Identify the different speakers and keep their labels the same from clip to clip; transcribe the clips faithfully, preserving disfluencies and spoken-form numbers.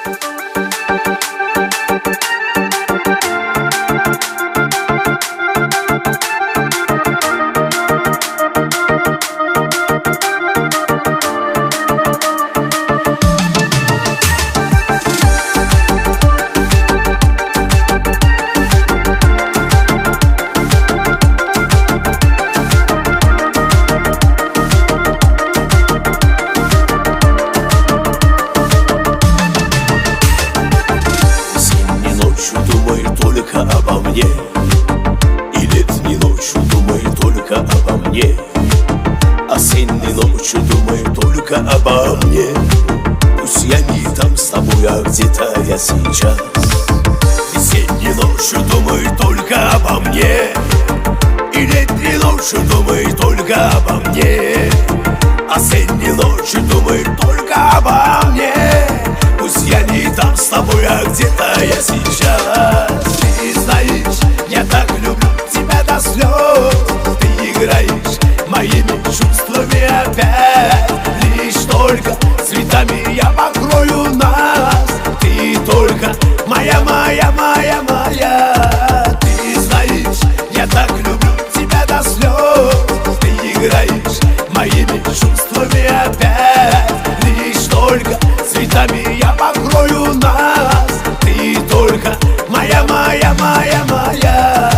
Speaker 1: Обо мне, и летней ночью думаю только обо мне, осенней ночью думаю только обо мне. Пусть я не там с тобой, а где-то я сейчас. Весенней ночью думаю только обо мне, и летней ночью думаю только обо мне, осенней ночью думаю только обо мне. Пусть я не там с тобой, а где-то я сейчас. Ты знаешь, я так люблю тебя до слез. Ты играешь моими чувствами опять. Лишь только цветами я покрою нас. Ты только моя, моя, моя, моя. Ты знаешь, я так люблю тебя до слез. Ты играешь моими чувствами опять. Лишь только цветами я покрою нас. Ты только моя, моя, моя, моя.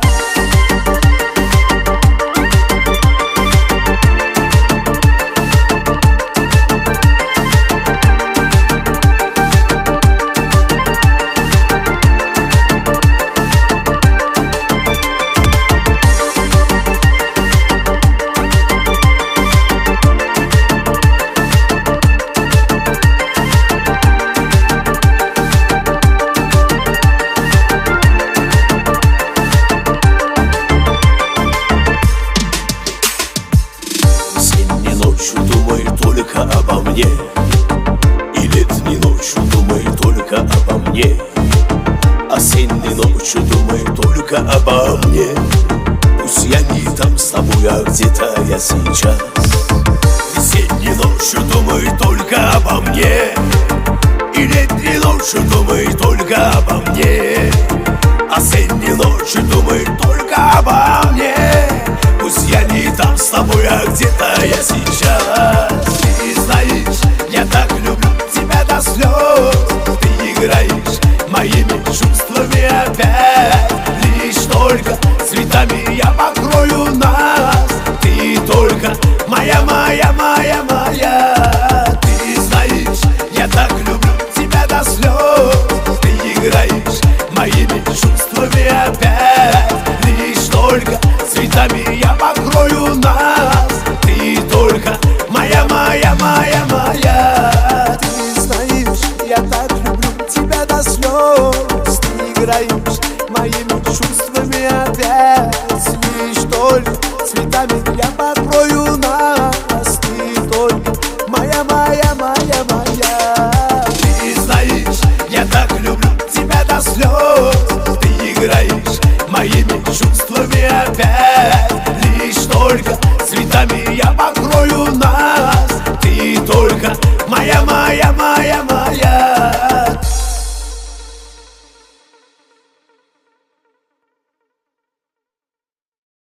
Speaker 1: Думаю только обо мне, и летней ночью думаю только обо мне, осенней ночью думаю только обо мне. Пусть я не там с тобой, а где-то я сейчас. Весенней ночью думаю только обо мне, и летней ночью думаю только обо мне, осенней ночью думаю только обо мне. Пусть я не там с тобой, а где-то я сейчас. Ты знаешь, я так люблю тебя до слез. Ты играешь моими чувствами опять. Лишь только цветами я покрою нас. Ты только моя, моя, моя, моя. Ты знаешь, я так люблю тебя до слез. Ты играешь моими чувствами опять. Лишь только цветами я покрою нас. Ты только моя, моя, моя, моя.